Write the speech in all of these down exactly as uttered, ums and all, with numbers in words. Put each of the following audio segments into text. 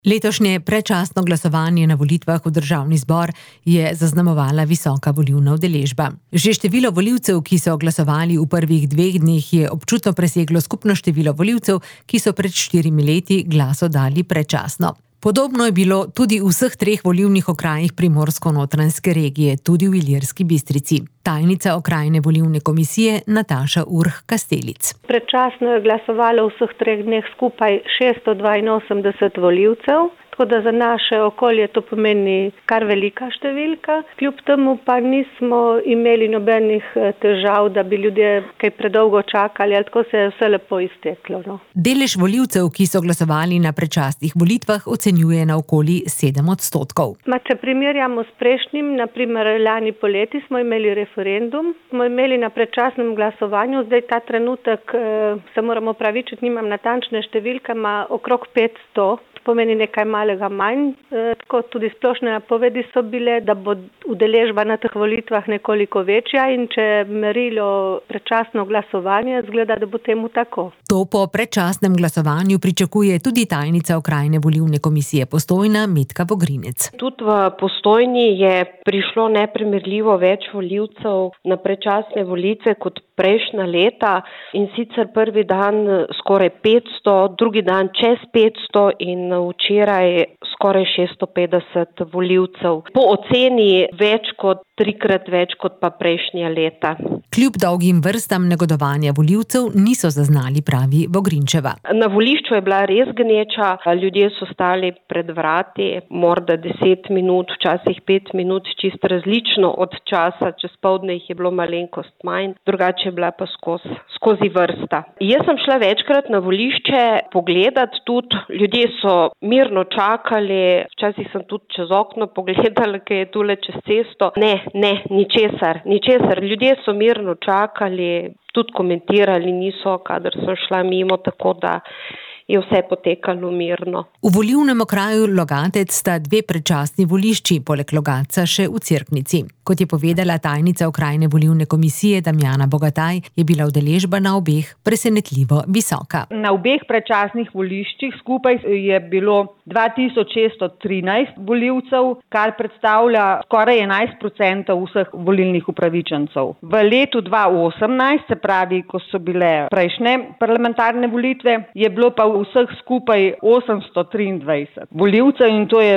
Letošnje predčasno glasovanje na volitvah v državni zbor je zaznamovala visoka volilna udeležba. Že število volivcev, ki so glasovali v prvih dveh dneh, je občutno preseglo skupno število volivcev, ki so pred štirimi leti glas oddali predčasno. Podobno je bilo tudi v vseh treh volilnih okrajih Primorsko-notranjske regije, tudi v Ilirski Bistrici. Tajnica okrajne volilne komisije Nataša Urh Kastelic. Predčasno je glasovalo v vseh treh dneh skupaj šeststo dvainosemdeset volivcev, tako da za naše okolje to pomeni kar velika številka. Kljub temu pa nismo imeli nobenih težav, da bi ljudje kaj predolgo čakali, ali tako se je vse lepo izteklo. No. Delež volivcev, ki so glasovali na predčasnih volitvah, ocenjuje na okoli sedem odstotkov. Ma, če primerjamo s prejšnjim, na primer lani poleti smo imeli referendum, smo imeli na predčasnem glasovanju, zdaj ta trenutek eh, se moramo pravičiti, nimam natančne številke, ima okrog petsto. Pomeni nekaj malega manj, tako tudi splošne napovedi so bile, da bo udeležba na teh volitvah nekoliko večja in če merilo predčasno glasovanje, zgleda, da bo temu tako. To po predčasnem glasovanju pričakuje tudi tajnica okrajne volilne komisije Postojna Metka Vogrinec. Tudi v Postojni je prišlo neprimerljivo več volivcev na predčasne volitve kot prejšnja leta in sicer prvi dan skoraj petsto, drugi dan čez petsto in včeraj skoraj šeststo petdeset volivcev. Po oceni več kot trikrat več kot pa prejšnja leta. Kljub dolgim vrstam negodovanja volivcev niso zaznali, pravi Vogrinčeva. Na volišču je bila res gneča, ljudje so stali pred vrati, morda deset minut, včasih pet minut, čisto različno od časa, čez poldne jih je bilo malenkost manj, drugače je bila pa skozi, skozi vrsta. Jaz sem šla večkrat na volišče pogledat tudi, ljudje so mirno čakali, včasih sem tudi čez okno pogledala, kaj je tule čez cesto. Ne, ne, ničesar, ničesar. Ljudje so mirno čakali, tudi komentirali niso, kadar so šla mimo, tako da je vse potekalo mirno. V volilnem okraju Logatec sta dve predčasni volišči, poleg Logatca še v Cerknici. Kot je povedala tajnica okrajne volilne komisije Damjana Bogataj, je bila udeležba na obeh presenetljivo visoka. Na obeh predčasnih voliščih skupaj je bilo dva tisoč šeststo trinajst volivcev, kar predstavlja skoraj enajst procentov vseh volilnih upravičencev. V letu dva tisoč osemnajst, se pravi, ko so bile prejšnje parlamentarne volitve, je bilo pa vseh skupaj osemsto triindvajset volivcev in to je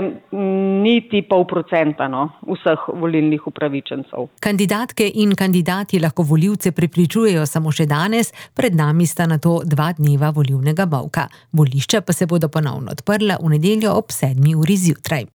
niti pol procenta no, vseh volilnih upravičencev. Kandidatke in kandidati lahko volivce prepričujejo samo še danes, pred nami sta nato dva dneva volilnega molka. Volišča pa se bodo ponovno odprla v nedeljo ob sedmi uri zjutraj.